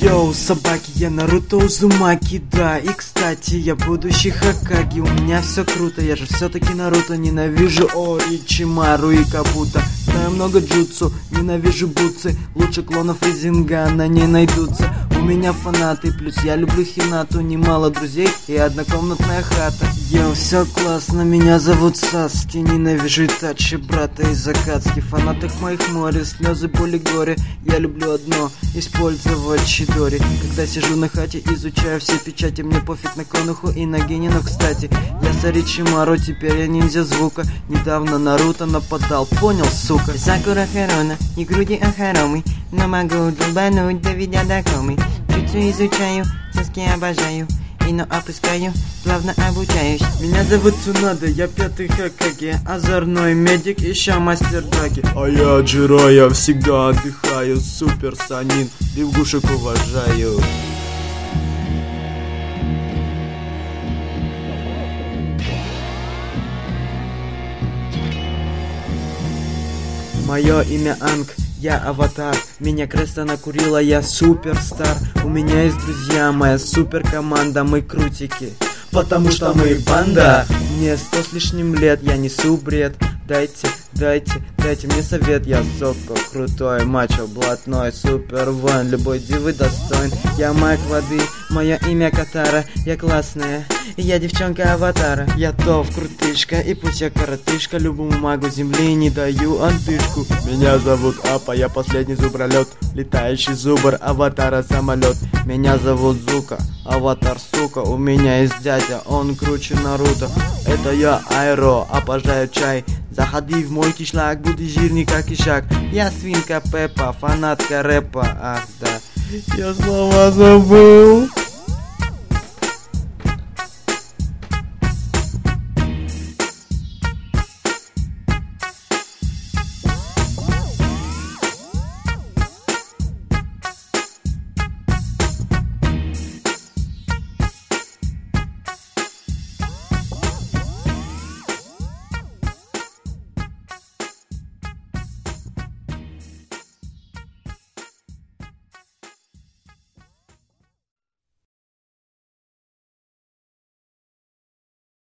Йоу, собаки, я Наруто Узумаки, да. И кстати, я будущий Хокаге. У меня все круто, я же все-таки Наруто. Ненавижу Оричимару и Капута. Знаю много джутсу, ненавижу бутсы. Лучше клонов Ризингана не найдутся. У меня фанаты, плюс я люблю Хинату. Немало друзей и однокомнатная хата. Йоу, все классно, меня зовут Саски. Ненавижу Итачи, брата из Акацки. Фанатах моих море, слезы, боли, горе. Я люблю одно, использовать Чидори. Когда сижу на хате, изучаю все печати. Мне пофиг на Конуху и на Генину, кстати. Я с Оричимару, теперь я ниндзя звука. Недавно Наруто нападал, понял, сука? Сакура Харона и груди Ахаромы. Но могу долбануть, доведя до комы. Джутсу изучаю, Саски обожаю. Но опускаю, плавно обучаюсь. Меня зовут Цунада, я 5-й Хокаге. Озорной медик, еще мастер драки. А я Джиро, я всегда отдыхаю. Супер Санин, лягушек уважаю. Мое имя Анг, я аватар. Меня креста накурила, я суперстар. У меня есть друзья, моя супер команда, мы крутики. Потому что мы банда. Мне 100 с лишним лет, я несу бред. Дайте мне совет. Я Соко, крутой, мачо, блатной, супер воин, любой дивы достоин. Я маг воды, мое имя Катара. Я классная, я девчонка аватара. Я топ, крутышка, и пусть я коротышка. Любому магу земли не даю антышку. Меня зовут Апа, я последний зубролет. Летающий зубр, аватара самолет. Меня зовут Зука, аватар сука. У меня есть дядя, он круче Наруто. Это я Айро, обожаю чай. Заходи в мой кишлак, будешь жирный как ишак. Я свинка Пеппа, фанатка рэпа. Ах да, я слова забыл.